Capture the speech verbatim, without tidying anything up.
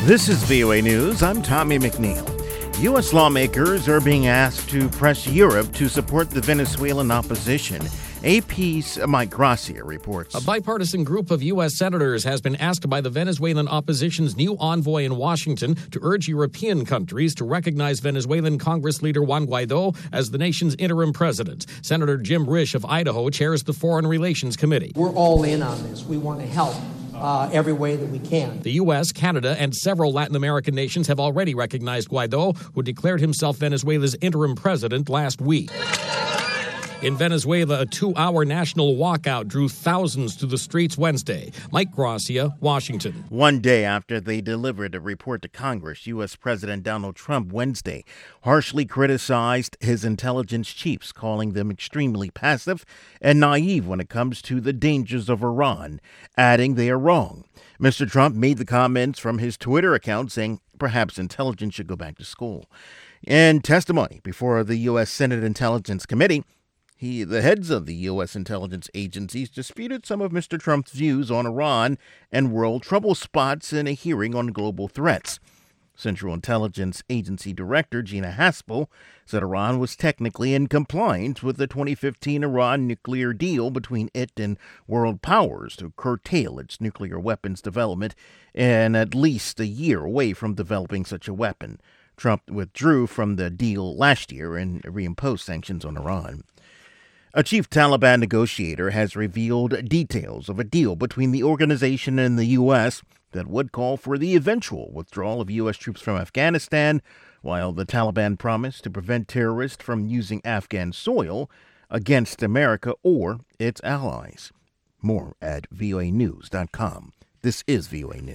This is V O A News. I'm Tommy McNeil. U S lawmakers are being asked to press Europe to support the Venezuelan opposition. A P's Mike Gracia reports. A bipartisan group of U S senators has been asked by the Venezuelan opposition's new envoy in Washington to urge European countries to recognize Venezuelan Congress leader Juan Guaido as the nation's interim president. Senator Jim Risch of Idaho chairs the Foreign Relations Committee. We're all in on this. We want to help uh, every way that we can. The U S, Canada, and several Latin American nations have already recognized Guaido, who declared himself Venezuela's interim president last week. In Venezuela, a two-hour national walkout drew thousands to the streets Wednesday. Mike Gracia, Washington. One day after they delivered a report to Congress, U S. President Donald Trump Wednesday harshly criticized his intelligence chiefs, calling them extremely passive and naive when it comes to the dangers of Iran, adding they are wrong. Mister Trump made the comments from his Twitter account saying perhaps intelligence should go back to school. In testimony before the U S. Senate Intelligence Committee, He, the heads of the U S intelligence agencies disputed some of Mister Trump's views on Iran and world trouble spots in a hearing on global threats. Central Intelligence Agency Director Gina Haspel said Iran was technically in compliance with the twenty fifteen Iran nuclear deal between it and world powers to curtail its nuclear weapons development and at least a year away from developing such a weapon. Trump withdrew from the deal last year and reimposed sanctions on Iran. A chief Taliban negotiator has revealed details of a deal between the organization and the U S that would call for the eventual withdrawal of U S troops from Afghanistan, while the Taliban promised to prevent terrorists from using Afghan soil against America or its allies. More at V O A news dot com. This is V O A News.